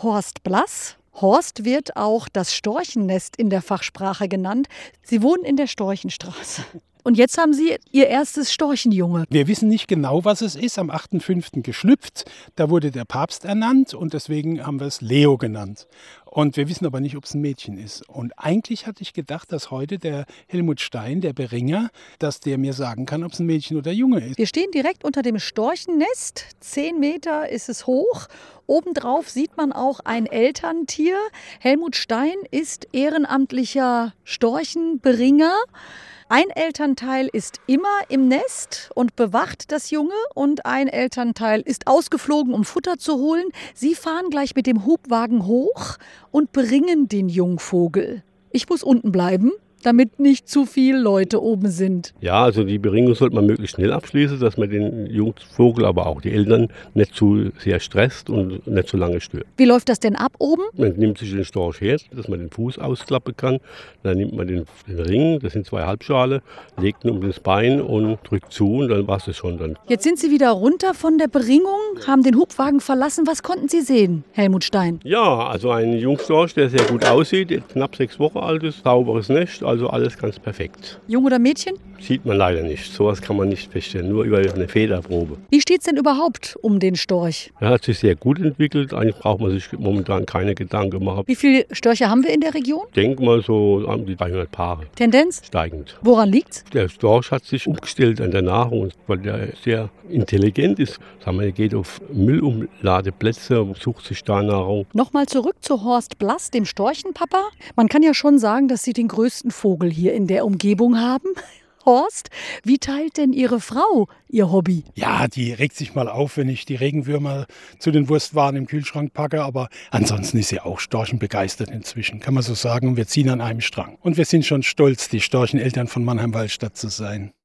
Horst Blass. Horst wird auch das Storchennest in der Fachsprache genannt. Sie wohnen in der Storchenstraße. Und jetzt haben Sie Ihr erstes Storchenjunge. Wir wissen nicht genau, was es ist. Am 8.5. geschlüpft. Da wurde der Papst ernannt und deswegen haben wir es Leo genannt. Und wir wissen aber nicht, ob es ein Mädchen ist. Und eigentlich hatte ich gedacht, dass heute der Helmut Stein, der Beringer, dass der mir sagen kann, ob es ein Mädchen oder Junge ist. Wir stehen direkt unter dem Storchennest. 10 Meter ist es hoch. Obendrauf sieht man auch ein Elterntier. Helmut Stein ist ehrenamtlicher Storchenberinger. Ein Elternteil ist immer im Nest und bewacht das Junge und ein Elternteil ist ausgeflogen, um Futter zu holen. Sie fahren gleich mit dem Hubwagen hoch und beringen den Jungvogel. Ich muss unten bleiben, damit nicht zu viele Leute oben sind. Ja, also die Beringung sollte man möglichst schnell abschließen, dass man den Jungvogel, aber auch die Eltern nicht zu sehr stresst und nicht zu lange stört. Wie läuft das denn ab oben? Man nimmt sich den Storch her, dass man den Fuß ausklappen kann. Dann nimmt man den Ring, das sind 2 Halbschale, legt ihn um das Bein und drückt zu und dann war es schon dann. Jetzt sind Sie wieder runter von der Beringung, haben den Hubwagen verlassen. Was konnten Sie sehen, Helmut Stein? Ja, also ein Jungstorch, der sehr gut aussieht, knapp 6 Wochen alt ist, sauberes Nest, also alles ganz perfekt. Jung oder Mädchen? Sieht man leider nicht. Sowas kann man nicht feststellen, nur über eine Federprobe. Wie steht es denn überhaupt um den Storch? Er hat sich sehr gut entwickelt. Eigentlich braucht man sich momentan keine Gedanken machen. Wie viele Störche haben wir in der Region? Ich denke mal so an die 300 Paare. Tendenz? Steigend. Woran liegt's? Der Storch hat sich umgestellt an der Nahrung, weil er sehr intelligent ist. Sagen wir, er geht auf Müllumladeplätze, sucht sich da Nahrung. Nochmal zurück zu Horst Blass, dem Storchenpapa. Man kann ja schon sagen, dass Sie den größten Vogel hier in der Umgebung haben. Horst, wie teilt denn Ihre Frau ihr Hobby? Ja, die regt sich mal auf, wenn ich die Regenwürmer zu den Wurstwaren im Kühlschrank packe. Aber ansonsten ist sie auch storchenbegeistert inzwischen, kann man so sagen. Wir ziehen an einem Strang. Und wir sind schon stolz, die Storcheneltern von Mannheim-Wallstadt zu sein.